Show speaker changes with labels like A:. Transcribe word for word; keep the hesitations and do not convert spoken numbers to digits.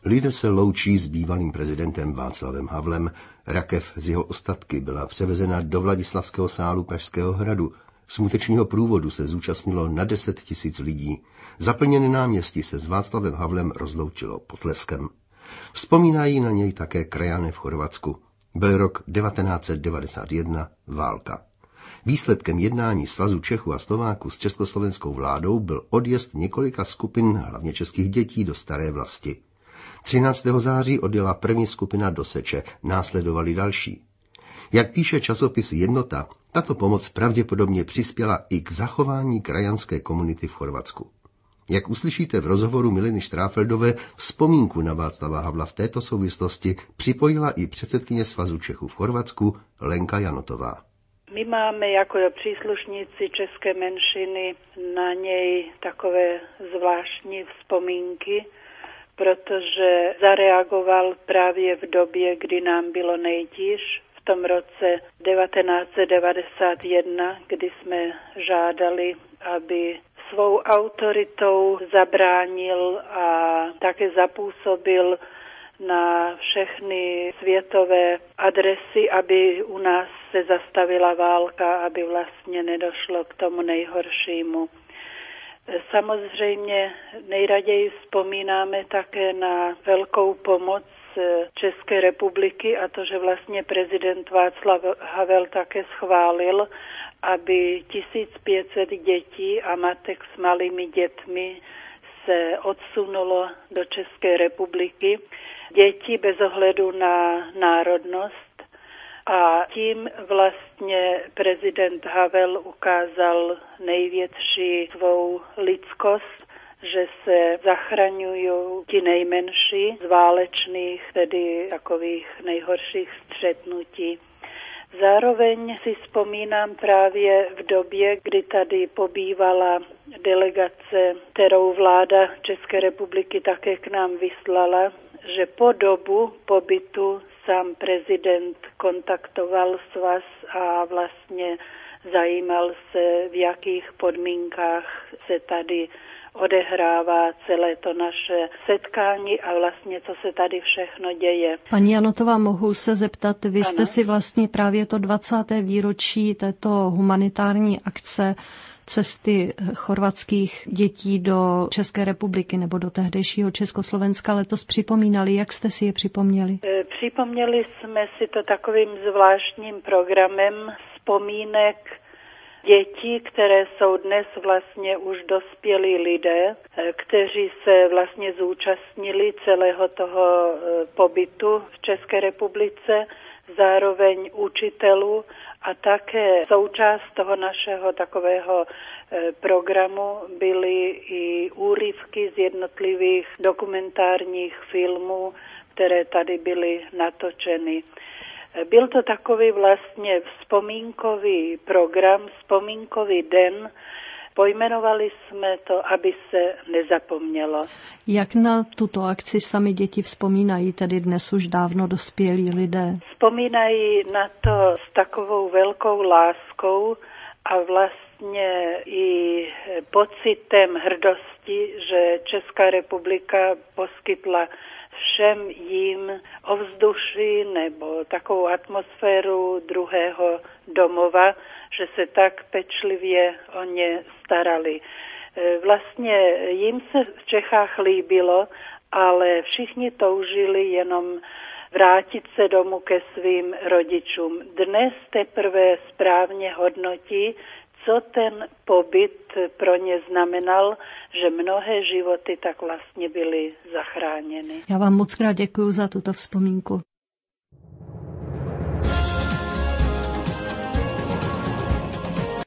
A: Lidé se loučí s bývalým prezidentem Václavem Havlem. Rakev z jeho ostatky byla převezena do Vladislavského sálu Pražského hradu. Smutečního průvodu se zúčastnilo na deset tisíc lidí. Zaplněné náměstí se s Václavem Havlem rozloučilo potleskem. Vzpomínají na něj také krajané v Chorvatsku. Byl rok devatenáct set devadesát jedna, válka. Výsledkem jednání Svazu Čechů a Slováků s československou vládou byl odjezd několika skupin, hlavně českých dětí, do Staré Vlasti. třináctého září odjela první skupina do Seče, následovali další. Jak píše časopis Jednota, tato pomoc pravděpodobně přispěla i k zachování krajanské komunity v Chorvatsku. Jak uslyšíte v rozhovoru Mileny Štráfeldové, vzpomínku na Václava Havla v této souvislosti připojila i předsedkyně Svazu Čechů v Chorvatsku Lenka Janotová.
B: My máme jako příslušníci české menšiny na něj takové zvláštní vzpomínky, protože zareagoval právě v době, kdy nám bylo nejtíž, v tom roce devatenáct set devadesát jedna, kdy jsme žádali, aby svou autoritou zabránil a také zapůsobil na všechny světové adresy, aby u nás se zastavila válka, aby vlastně nedošlo k tomu nejhoršímu. Samozřejmě nejraději vzpomínáme také na velkou pomoc České republiky a to, že vlastně prezident Václav Havel také schválil, aby tisíc pět set dětí a matek s malými dětmi se odsunulo do České republiky. Děti bez ohledu na národnost a tím vlastně prezident Havel ukázal největší svou lidskost, že se zachraňují ti nejmenší z válečných, tedy takových nejhorších střetnutí. Zároveň si vzpomínám právě v době, kdy tady pobývala delegace, kterou vláda České republiky také k nám vyslala, že po dobu pobytu sám prezident kontaktoval svaz a vlastně zajímal se, v jakých podmínkách se tady odehrává celé to naše setkání a vlastně, co se tady všechno děje.
C: Paní Janotová, mohu se zeptat, vy jste
B: ano.
C: si vlastně právě to dvacáté výročí této humanitární akce cesty chorvatských dětí do České republiky nebo do tehdejšího Československa letos připomínali. Jak jste si je připomněli?
B: Připomněli jsme si to takovým zvláštním programem vzpomínek dětí, které jsou dnes vlastně už dospělí lidé, kteří se vlastně zúčastnili celého toho pobytu v České republice, zároveň učitelů a také součást toho našeho takového programu byly i úryvky z jednotlivých dokumentárních filmů, které tady byly natočeny. Byl to takový vlastně vzpomínkový program, vzpomínkový den. Pojmenovali jsme to, aby se nezapomnělo.
C: Jak na tuto akci sami děti vzpomínají, tedy dnes už dávno dospělí lidé?
B: Vzpomínají na to s takovou velkou láskou a vlastně i pocitem hrdosti, že Česká republika poskytla všem jim ovzduší nebo takovou atmosféru druhého domova, že se tak pečlivě o ně starali. Vlastně jim se v Čechách líbilo, ale všichni toužili jenom vrátit se domů ke svým rodičům. Dnes teprve správně hodnotí, co ten pobyt pro ně znamenal, že mnohé životy tak vlastně byly zachráněny.
C: Já vám moc krát děkuju za tuto vzpomínku.